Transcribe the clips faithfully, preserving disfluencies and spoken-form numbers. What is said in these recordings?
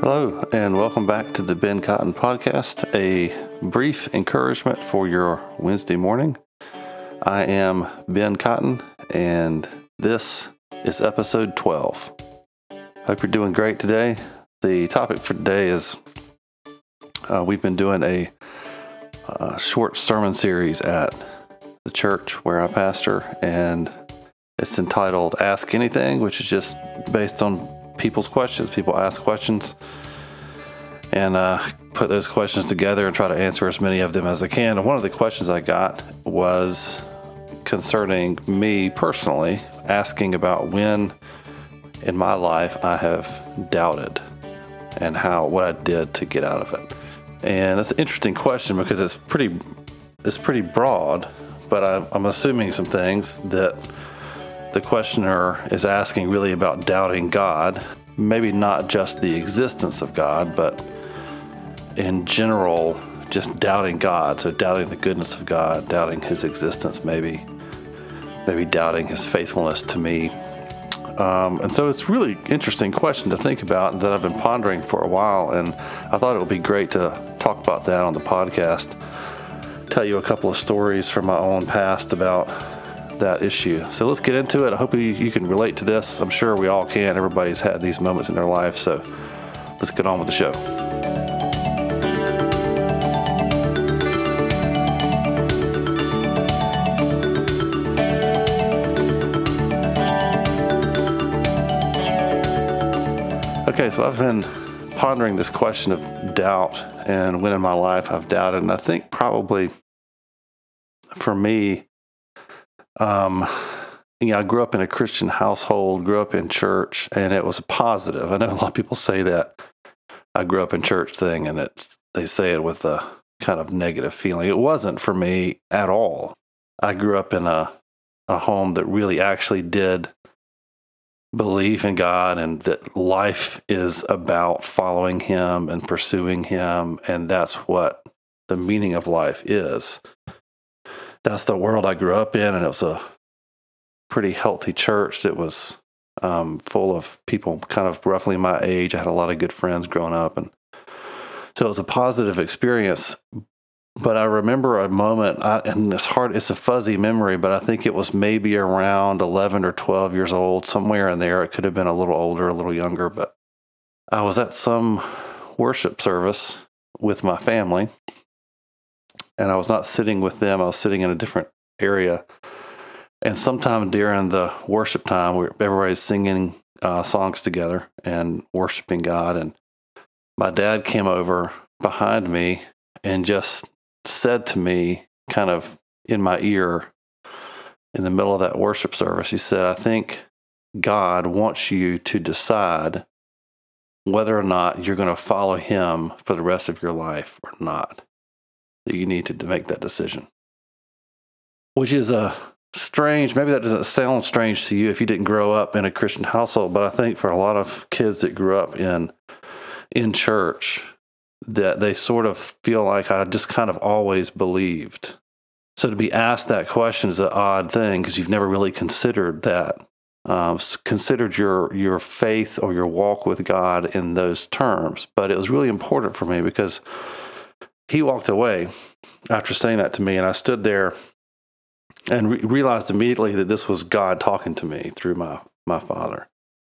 Hello, and welcome back to the Ben Cotton Podcast, a brief encouragement for your Wednesday morning. I am Ben Cotton, and this is episode twelve. Hope you're doing great today. The topic for today is uh, we've been doing a, a short sermon series at the church where I pastor, and it's entitled Ask Anything, which is just based on people's questions. People ask questions, and uh, put those questions together and try to answer as many of them as I can. And one of the questions I got was concerning me personally, asking about when in my life I have doubted and how what I did to get out of it. And that's an interesting question because it's pretty it's pretty broad, but I, I'm assuming some things that the questioner is asking really about doubting God, maybe not just the existence of God, but in general, just doubting God. So doubting the goodness of God, doubting his existence, maybe, maybe doubting his faithfulness to me. Um, and so it's a really interesting question to think about that I've been pondering for a while. And I thought it would be great to talk about that on the podcast, tell you a couple of stories from my own past about that issue. So let's get into it. I hope you, you can relate to this. I'm sure we all can. Everybody's had these moments in their life. So let's get on with the show. Okay, so I've been pondering this question of doubt and when in my life I've doubted. And I think probably for me, Um, you know, I grew up in a Christian household, grew up in church, and it was positive. I know a lot of people say that I grew up in church thing, and it's, they say it with a kind of negative feeling. It wasn't for me at all. I grew up in a, a home that really actually did believe in God and that life is about following him and pursuing him, and that's what the meaning of life is. That's the world I grew up in, and it was a pretty healthy church that was um, full of people kind of roughly my age. I had a lot of good friends growing up, and so it was a positive experience. But I remember a moment, I, and it's hard, it's a fuzzy memory, but I think it was maybe around eleven or twelve years old, somewhere in there. It could have been a little older, a little younger, but I was at some worship service with my family. And I was not sitting with them. I was sitting in a different area. And sometime during the worship time, we, everybody's singing uh, songs together and worshiping God. And my dad came over behind me and just said to me, kind of in my ear, in the middle of that worship service, he said, "I think God wants you to decide whether or not you're going to follow him for the rest of your life or not. That you need to make that decision." Which is a strange, maybe that doesn't sound strange to you if you didn't grow up in a Christian household, but I think for a lot of kids that grew up in in church, that they sort of feel like I just kind of always believed. So to be asked that question is an odd thing because you've never really considered that, um, considered your your faith or your walk with God in those terms. But it was really important for me because he walked away after saying that to me, and I stood there and re- realized immediately that this was God talking to me through my, my father.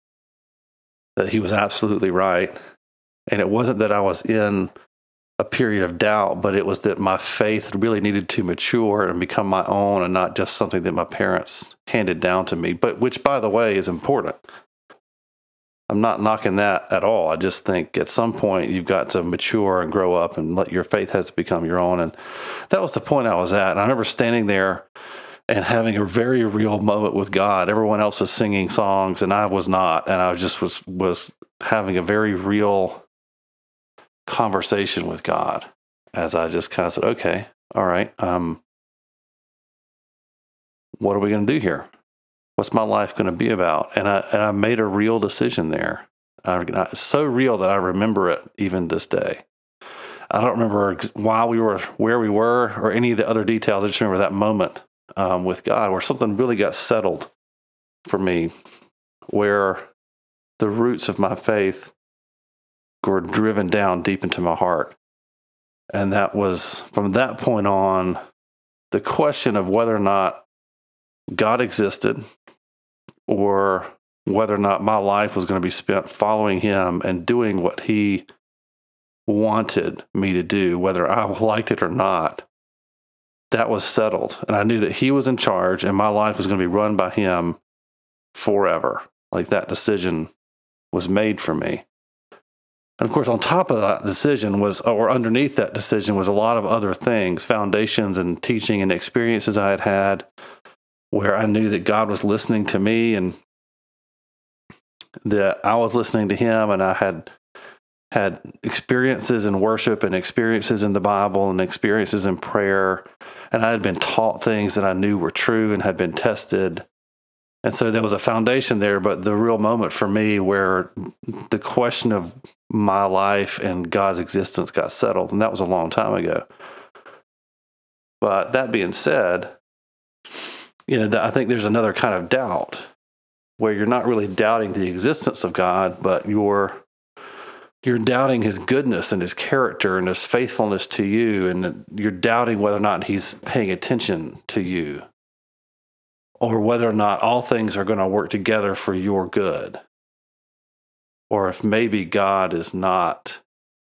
That he was absolutely right. And it wasn't that I was in a period of doubt, but it was that my faith really needed to mature and become my own and not just something that my parents handed down to me, but which, by the way, is important. I'm not knocking that at all. I just think at some point you've got to mature and grow up and let your faith has to become your own. And that was the point I was at. And I remember standing there and having a very real moment with God. Everyone else was singing songs and I was not. And I just was, was having a very real conversation with God as I just kind of said, okay, all right, um, what are we going to do here? What's my life going to be about? And I and I made a real decision there. I, it's so real that I remember it even this day. I don't remember why we were where we were or any of the other details. I just remember that moment um, with God where something really got settled for me, where the roots of my faith were driven down deep into my heart. And that was, from that point on, the question of whether or not God existed or whether or not my life was going to be spent following him and doing what he wanted me to do, whether I liked it or not, that was settled. And I knew that he was in charge and my life was going to be run by him forever. Like, that decision was made for me. And of course, on top of that decision was, or underneath that decision was a lot of other things, foundations and teaching and experiences I had had where I knew that God was listening to me and that I was listening to him, and I had had experiences in worship and experiences in the Bible and experiences in prayer. And I had been taught things that I knew were true and had been tested. And so there was a foundation there, but the real moment for me where the question of my life and God's existence got settled, and that was a long time ago. But that being said, you know, I think there's another kind of doubt where you're not really doubting the existence of God, but you're you're doubting his goodness and his character and his faithfulness to you, and you're doubting whether or not he's paying attention to you, or whether or not all things are going to work together for your good, or if maybe God is not,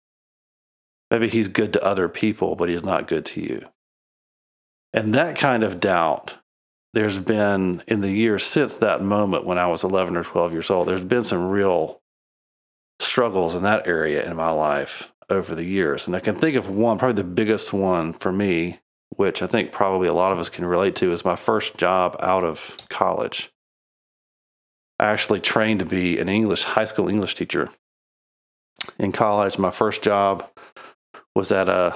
maybe he's good to other people, but he's not good to you. And that kind of doubt, there's been, in the years since that moment when I was eleven or twelve years old, there's been some real struggles in that area in my life over the years. And I can think of one, probably the biggest one for me, which I think probably a lot of us can relate to, is my first job out of college. I actually trained to be an English, high school English teacher. In college, my first job was at a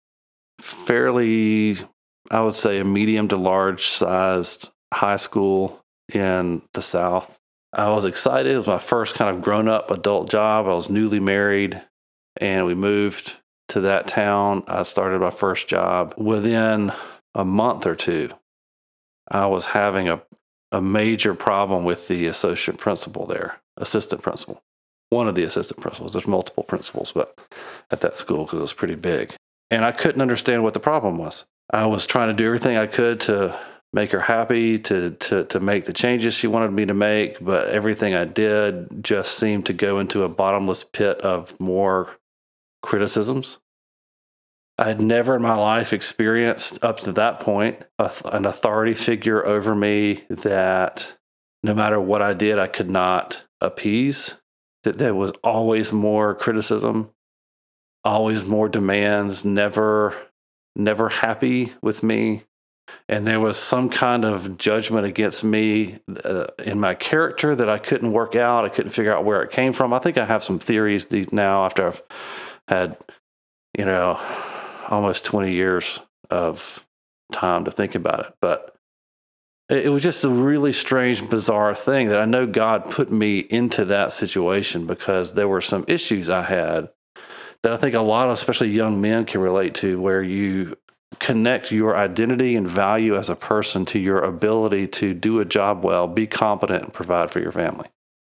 fairly, I would say, a medium to large sized high school in the South. I was excited. It was my first kind of grown-up adult job. I was newly married, and we moved to that town. I started my first job. Within a month or two, I was having a, a major problem with the associate principal there, assistant principal. One of the assistant principals. There's multiple principals, but at that school, because it was pretty big. And I couldn't understand what the problem was. I was trying to do everything I could to make her happy, to, to, to make the changes she wanted me to make, but everything I did just seemed to go into a bottomless pit of more criticisms. I had never in my life experienced, up to that point, a, an authority figure over me that no matter what I did, I could not appease, that there was always more criticism, always more demands, never, never happy with me. And there was some kind of judgment against me uh, in my character that I couldn't work out. I couldn't figure out where it came from. I think I have some theories these now after I've had, you know, almost twenty years of time to think about it. But it, it was just a really strange, bizarre thing that I know God put me into that situation because there were some issues I had that I think a lot of, especially young men, can relate to, where you connect your identity and value as a person to your ability to do a job well, be competent, and provide for your family.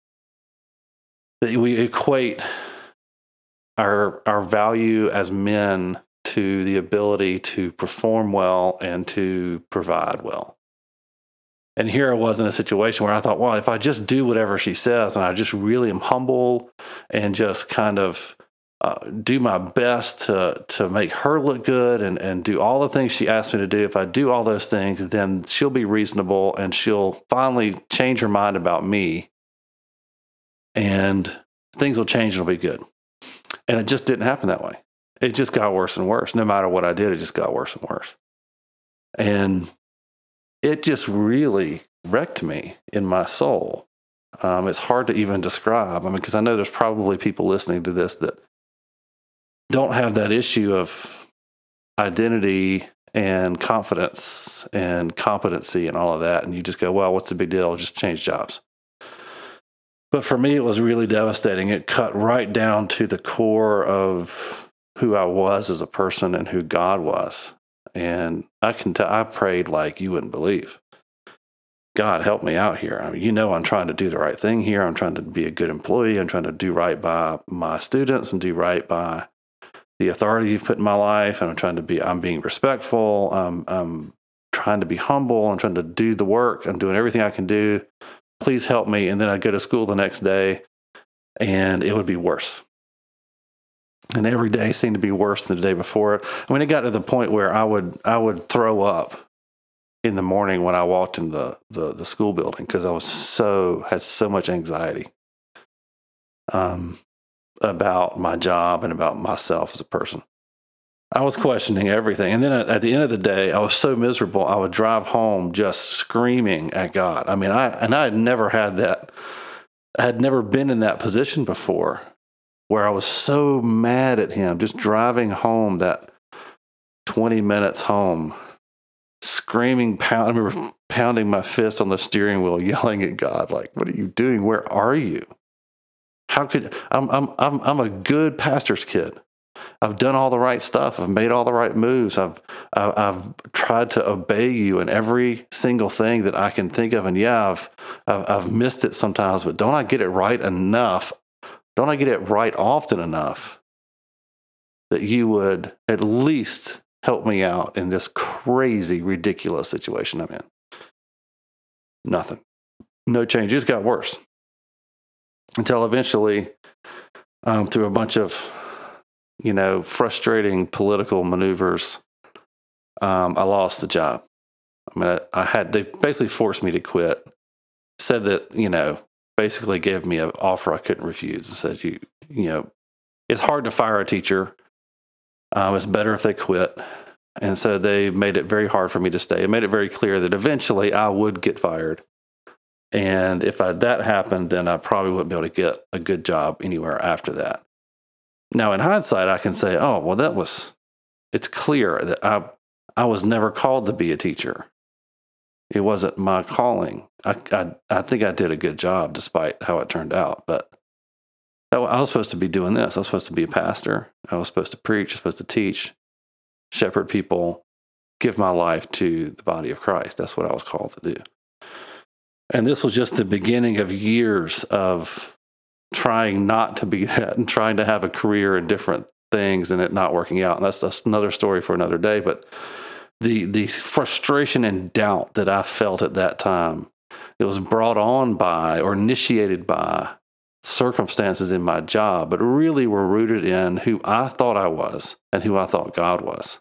That we equate our our value as men to the ability to perform well and to provide well. And here I was in a situation where I thought, well, if I just do whatever she says and I just really am humble and just kind of Uh, do my best to to make her look good and, and do all the things she asked me to do. If I do all those things, then she'll be reasonable and she'll finally change her mind about me and things will change and it'll be good. And it just didn't happen that way. It just got worse and worse. No matter what I did, it just got worse and worse. And it just really wrecked me in my soul. Um, it's hard to even describe. I mean, because I know there's probably people listening to this that don't have that issue of identity and confidence and competency and all of that. And you just go, well, what's the big deal? Just change jobs. But for me, it was really devastating. It cut right down to the core of who I was as a person and who God was. And I can tell, I prayed like you wouldn't believe. God, help me out here. I mean, you know, I'm trying to do the right thing here. I'm trying to be a good employee. I'm trying to do right by my students and do right by the authority you've put in my life. And I'm trying to be, I'm being respectful. Um, I'm trying to be humble. I'm trying to do the work. I'm doing everything I can do. Please help me. And then I'd go to school the next day and it would be worse. And every day seemed to be worse than the day before it. I mean, it got to the point where I would, I would throw up in the morning when I walked in the, the, the school building because I was so, had so much anxiety um, about my job and about myself as a person. I was questioning everything. And then at, at the end of the day, I was so miserable. I would drive home just screaming at God. I mean, I, and I had never had that. I had never been in that position before where I was so mad at him, just driving home that twenty minutes home, screaming, pound, I remember pounding my fist on the steering wheel, yelling at God, like, what are you doing? Where are you? How could, I'm, I'm, I'm, I'm a good pastor's kid. I've done all the right stuff. I've made all the right moves. I've, I've tried to obey you in every single thing that I can think of. And yeah, I've, I've, I've missed it sometimes, but don't I get it right enough? Don't I get it right often enough that you would at least help me out in this crazy, ridiculous situation I'm in? Nothing. No change. It just got worse. Until eventually, um, through a bunch of, you know, frustrating political maneuvers, um, I lost the job. I mean, I, I had, they basically forced me to quit. Said that, you know, basically gave me an offer I couldn't refuse and said, you, you know, it's hard to fire a teacher. Um, it's better if they quit. And so they made it very hard for me to stay. It made it very clear that eventually I would get fired. And if I, that happened, then I probably wouldn't be able to get a good job anywhere after that. Now, in hindsight, I can say, oh, well, that was, it's clear that I, I was never called to be a teacher. It wasn't my calling. I, I, I think I did a good job despite how it turned out. But I was supposed to be doing this. I was supposed to be a pastor. I was supposed to preach, I was supposed to teach, shepherd people, give my life to the body of Christ. That's what I was called to do. And this was just the beginning of years of trying not to be that and trying to have a career in different things and it not working out. And that's, that's another story for another day. But the the frustration and doubt that I felt at that time, it was brought on by or initiated by circumstances in my job, but really were rooted in who I thought I was and who I thought God was.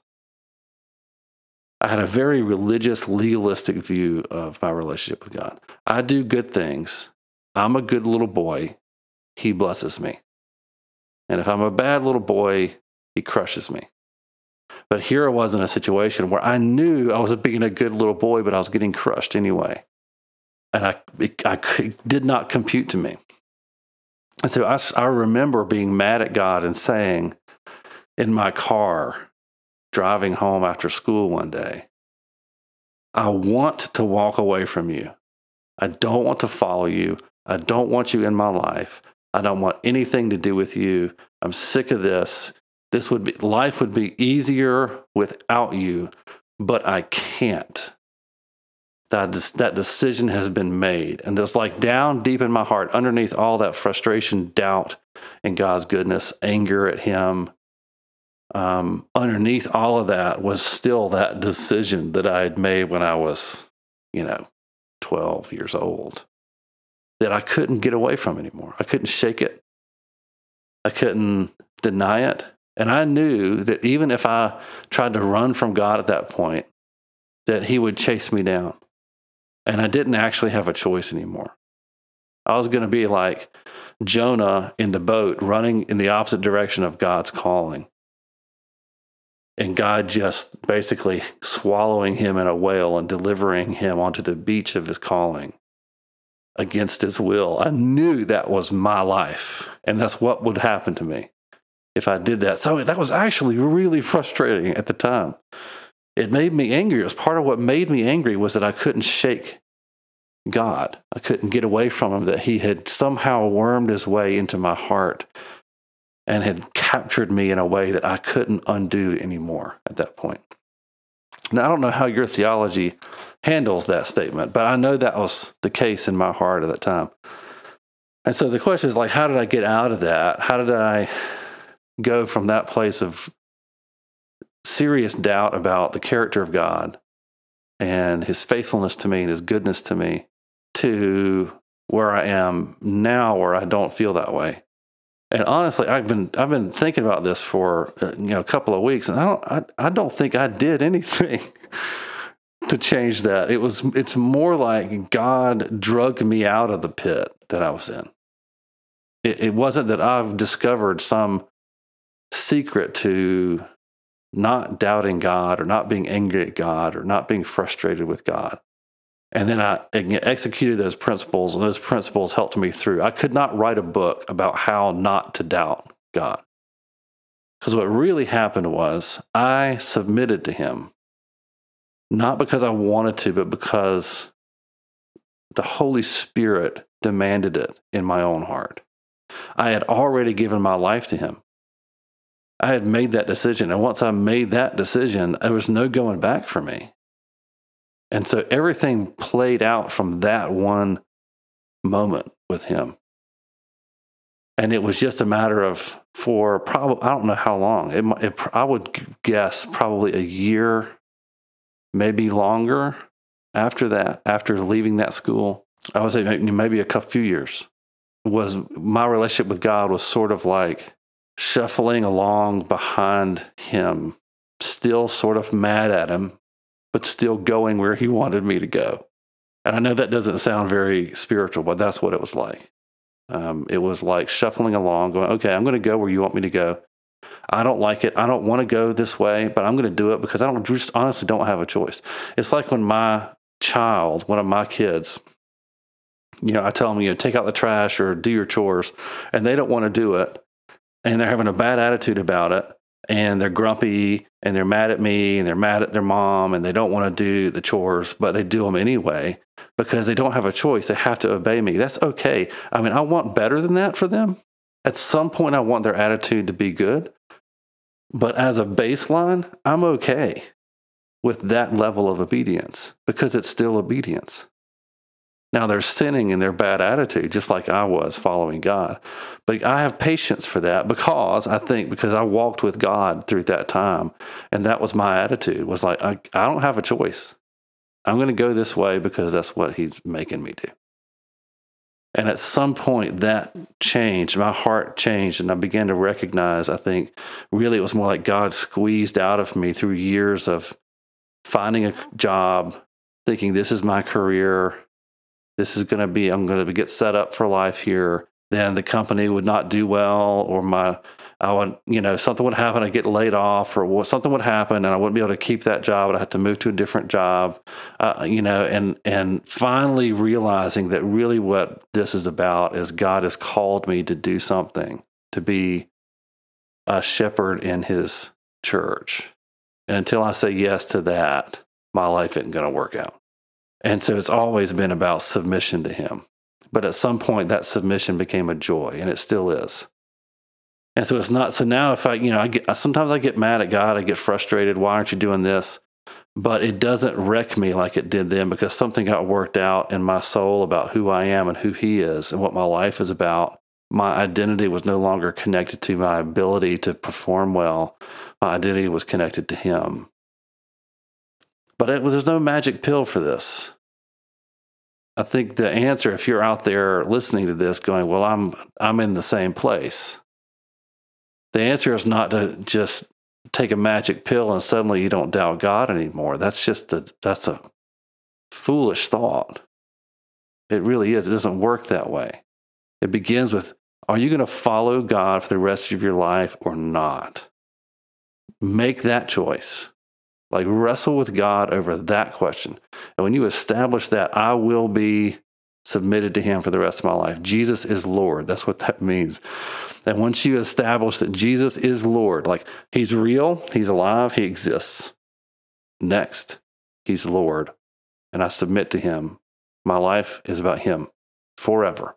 I had a very religious, legalistic view of my relationship with God. I do good things. I'm a good little boy. He blesses me. And if I'm a bad little boy, he crushes me. But here I was in a situation where I knew I was being a good little boy, but I was getting crushed anyway. And I, it, I it did not compute to me. And so I, I remember being mad at God and saying in my car, driving home after school one day, I want to walk away from you. I don't want to follow you. I don't want you in my life. I don't want anything to do with you. I'm sick of this. This would be, life would be easier without you, but I can't. That, that decision has been made. And it's like down deep in my heart, underneath all that frustration, doubt in God's goodness, anger at him, um, underneath all of that was still that decision that I had made when I was, you know, twelve years old, that I couldn't get away from anymore. I couldn't shake it. I couldn't deny it. And I knew that even if I tried to run from God at that point, that he would chase me down. And I didn't actually have a choice anymore. I was going to be like Jonah in the boat, running in the opposite direction of God's calling. And God just basically swallowing him in a whale and delivering him onto the beach of his calling against his will. I knew that was my life. And that's what would happen to me if I did that. So that was actually really frustrating at the time. It made me angry. It was part of what made me angry was that I couldn't shake God. I couldn't get away from him, that he had somehow wormed his way into my heart and had captured me in a way that I couldn't undo anymore at that point. Now, I don't know how your theology handles that statement. But I know that was the case in my heart at that time. And so the question is like, how did I get out of that? How did I go from that place of serious doubt about the character of God and his faithfulness to me and his goodness to me to where I am now, where I don't feel that way? And honestly, I've been I've been thinking about this for uh, you know a couple of weeks, and I don't I, I don't think I did anything to change that. It was it's more like God drug me out of the pit that I was in. It, it wasn't that I've discovered some secret to not doubting God or not being angry at God or not being frustrated with God. And then I executed those principles, and those principles helped me through. I could not write a book about how not to doubt God. Because what really happened was I submitted to him, not because I wanted to, but because the Holy Spirit demanded it in my own heart. I had already given my life to him. I had made that decision. And once I made that decision, there was no going back for me. And so everything played out from that one moment with him. And it was just a matter of, for probably, I don't know how long, it, it, I would guess probably a year, maybe longer after that, after leaving that school. I would say maybe, maybe a couple few years. Was my relationship with God was sort of like shuffling along behind him, still sort of mad at him, but still going where he wanted me to go. And I know that doesn't sound very spiritual, but that's what it was like. Um, it was like shuffling along, going, okay, I'm going to go where you want me to go. I don't like it. I don't want to go this way, but I'm going to do it because I don't just honestly don't have a choice. It's like when my child, one of my kids, you know, I tell them, you know, take out the trash or do your chores, and they don't want to do it. And they're having a bad attitude about it. And they're grumpy and they're mad at me and they're mad at their mom and they don't want to do the chores, but they do them anyway because they don't have a choice. They have to obey me. That's okay. I mean, I want better than that for them. At some point, I want their attitude to be good. But as a baseline, I'm okay with that level of obedience because it's still obedience. Now, they're sinning in their bad attitude, just like I was following God. But I have patience for that because I think because I walked with God through that time. And that was my attitude, was like, I, I don't have a choice. I'm going to go this way because that's what he's making me do. And at some point that changed, my heart changed, and I began to recognize, I think, really it was more like God squeezed out of me through years of finding a job, thinking this is my career. This is going to be, I'm going to get set up for life here. Then the company would not do well, or my, I would, you know, something would happen. I'd get laid off, or something would happen, and I wouldn't be able to keep that job. I'd have to move to a different job, uh, you know, and, and finally realizing that really what this is about is God has called me to do something, to be a shepherd in his church. And until I say yes to that, my life isn't going to work out. And so it's always been about submission to him. But at some point, that submission became a joy, and it still is. And so it's not, so now if I, you know, I get, sometimes I get mad at God, I get frustrated. Why aren't you doing this? But it doesn't wreck me like it did then, because something got worked out in my soul about who I am and who he is and what my life is about. My identity was no longer connected to my ability to perform well. My identity was connected to him. But it was, there's no magic pill for this. I think the answer, if you're out there listening to this going, well, I'm I'm in the same place. The answer is not to just take a magic pill and suddenly you don't doubt God anymore. That's just a, that's a foolish thought. It really is. It doesn't work that way. It begins with, are you going to follow God for the rest of your life or not? Make that choice. Like, wrestle with God over that question. And when you establish that, I will be submitted to him for the rest of my life. Jesus is Lord. That's what that means. And once you establish that Jesus is Lord, like he's real, he's alive, he exists. Next, he's Lord. And I submit to him. My life is about him forever.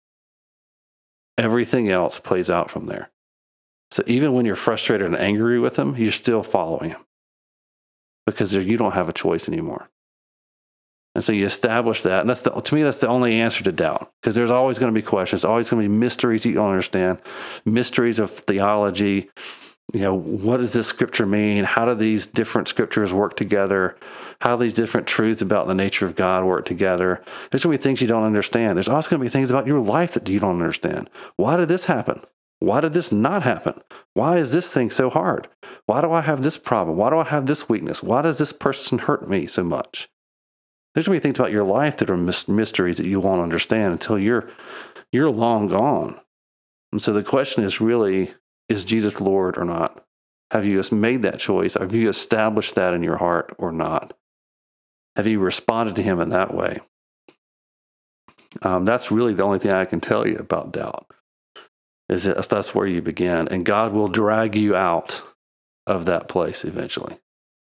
Everything else plays out from there. So even when you're frustrated and angry with him, you're still following him. Because you don't have a choice anymore. And so you establish that. And that's the, to me, that's the only answer to doubt, because there's always going to be questions, always going to be mysteries you don't understand, mysteries of theology. You know, what does this scripture mean? How do these different scriptures work together? How do these different truths about the nature of God work together? There's going to be things you don't understand. There's also going to be things about your life that you don't understand. Why did this happen? Why did this not happen? Why is this thing so hard? Why do I have this problem? Why do I have this weakness? Why does this person hurt me so much? There's going to be things about your life that are mysteries that you won't understand until you're you're long gone. And so the question is really, is Jesus Lord or not? Have you made that choice? Have you established that in your heart or not? Have you responded to him in that way? Um, that's really the only thing I can tell you about doubt, is that that's where you begin. And God will drag you out of that place eventually.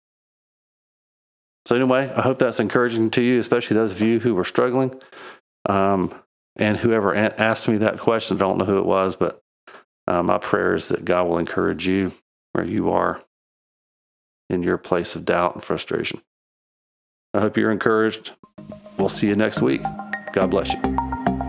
So anyway, I hope that's encouraging to you, especially those of you who were struggling. Um, and whoever a- asked me that question, I don't know who it was, but uh, my prayer is that God will encourage you where you are in your place of doubt and frustration. I hope you're encouraged. We'll see you next week. God bless you.